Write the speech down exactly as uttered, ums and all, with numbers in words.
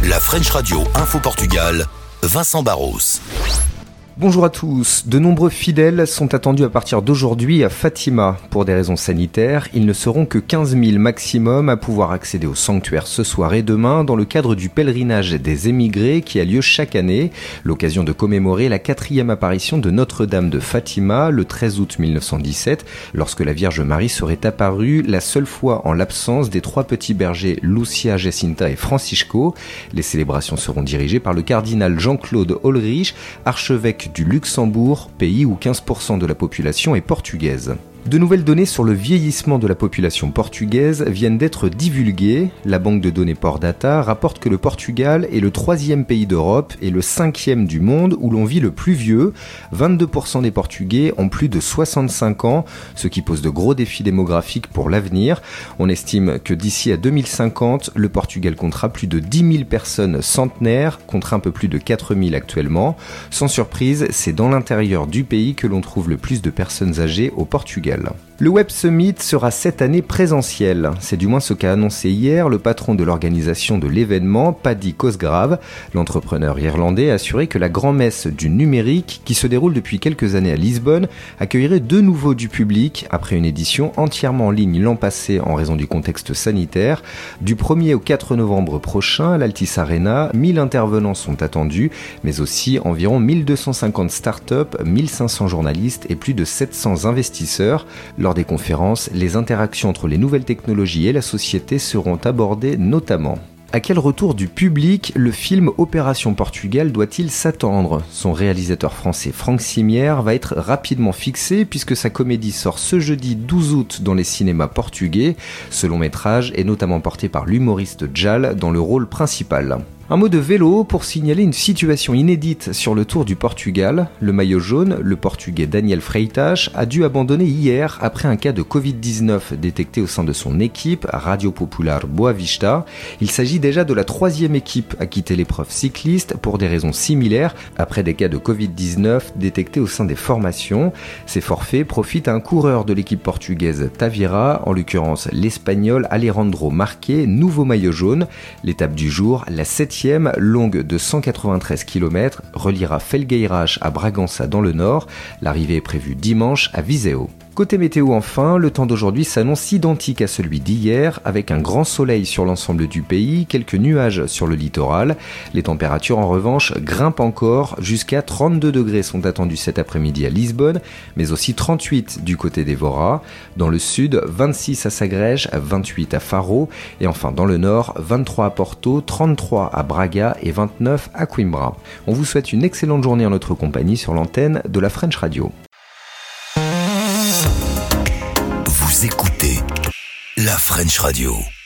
La French Radio Info Portugal, Vincent Barros. Bonjour à tous. De nombreux fidèles sont attendus à partir d'aujourd'hui à Fatima. Pour des raisons sanitaires, ils ne seront que quinze mille maximum à pouvoir accéder au sanctuaire ce soir et demain dans le cadre du pèlerinage des émigrés qui a lieu chaque année. L'occasion de commémorer la quatrième apparition de Notre-Dame de Fatima le treize août mille neuf cent dix-sept, lorsque la Vierge Marie serait apparue la seule fois en l'absence des trois petits bergers Lucia, Jacinta et Francisco. Les célébrations seront dirigées par le cardinal Jean-Claude Ulrich, archevêque du Luxembourg, pays où quinze pour cent de la population est portugaise. De nouvelles données sur le vieillissement de la population portugaise viennent d'être divulguées. La banque de données Pordata rapporte que le Portugal est le troisième pays d'Europe et le cinquième du monde où l'on vit le plus vieux. vingt-deux pour cent des Portugais ont plus de soixante-cinq ans, ce qui pose de gros défis démographiques pour l'avenir. On estime que d'ici à deux mille cinquante, le Portugal comptera plus de dix mille personnes centenaires, contre un peu plus de quatre mille actuellement. Sans surprise, c'est dans l'intérieur du pays que l'on trouve le plus de personnes âgées au Portugal. Le Web Summit sera cette année présentiel. C'est du moins ce qu'a annoncé hier le patron de l'organisation de l'événement, Paddy Cosgrave. L'entrepreneur irlandais a assuré que la grand-messe du numérique, qui se déroule depuis quelques années à Lisbonne, accueillerait de nouveau du public après une édition entièrement en ligne l'an passé en raison du contexte sanitaire. Du premier au quatre novembre prochain, à l'Altis Arena, mille intervenants sont attendus, mais aussi environ mille deux cent cinquante startups, mille cinq cents journalistes et plus de sept cents investisseurs. Lors des conférences, les interactions entre les nouvelles technologies et la société seront abordées notamment. À quel retour du public le film Opération Portugal doit-il s'attendre ? Son réalisateur français Franck Simière va être rapidement fixé puisque sa comédie sort ce jeudi douze août dans les cinémas portugais. Ce long métrage est notamment porté par l'humoriste Jal dans le rôle principal. Un mot de vélo pour signaler une situation inédite sur le Tour du Portugal. Le maillot jaune, le portugais Daniel Freitas, a dû abandonner hier après un cas de covid dix-neuf détecté au sein de son équipe, Radio Popular Boa Vista. Il s'agit déjà de la troisième équipe à quitter l'épreuve cycliste pour des raisons similaires après des cas de covid dix-neuf détectés au sein des formations. Ces forfaits profitent à un coureur de l'équipe portugaise Tavira, en l'occurrence l'Espagnol Alejandro Marquez, nouveau maillot jaune. L'étape du jour, la septième longue de cent quatre-vingt-treize kilomètres, reliera Felgueiras à Bragança dans le nord. L'arrivée est prévue dimanche à Viseu. Côté météo enfin, le temps d'aujourd'hui s'annonce identique à celui d'hier, avec un grand soleil sur l'ensemble du pays, quelques nuages sur le littoral. Les températures en revanche grimpent encore, jusqu'à trente-deux degrés sont attendus cet après-midi à Lisbonne, mais aussi trente-huit du côté d'Evora. Dans le sud, vingt-six à Sagres, vingt-huit à Faro, et enfin dans le nord, vingt-trois à Porto, trente-trois à Braga et vingt-neuf à Coimbra. On vous souhaite une excellente journée en notre compagnie sur l'antenne de la French Radio. Vous écoutez la French Radio.